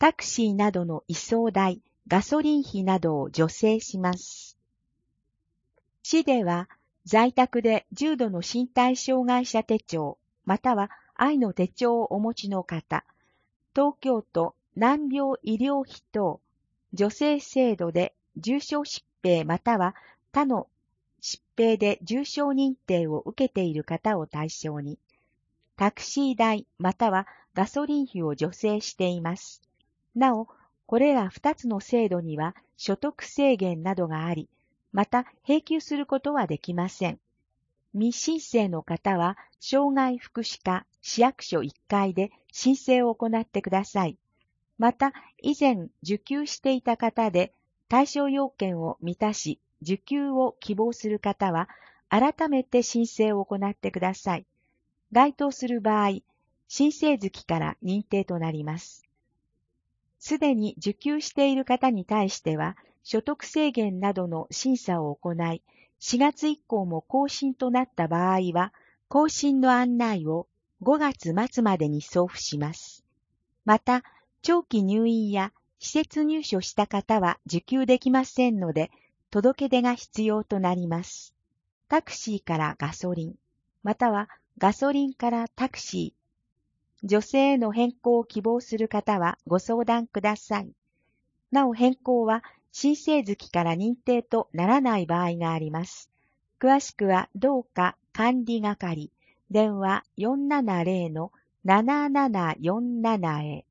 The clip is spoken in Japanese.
タクシーなどの移送代、ガソリン費などを助成します。市では、在宅で重度の身体障害者手帳、または愛の手帳をお持ちの方、東京都難病医療費等助成制度で重症疾病または他の疾病で重症認定を受けている方を対象に、タクシー代またはガソリン費を助成しています。なお、これら2つの制度には所得制限などがあり、また併給することはできません。未申請の方は、障害福祉課市役所1階で申請を行ってください。また、以前受給していた方で、対象要件を満たし、受給を希望する方は、改めて申請を行ってください。該当する場合、申請月から認定となります。すでに受給している方に対しては、所得制限などの審査を行い、4月以降も更新となった場合は、更新の案内を5月末までに送付します。また、長期入院や施設入所した方は受給できませんので、届け出が必要となります。タクシーからガソリン、またはガソリンからタクシー、女性への変更を希望する方はご相談ください。なお変更は申請月から認定とならない場合があります。詳しくは同課管理係、電話470-7747へ。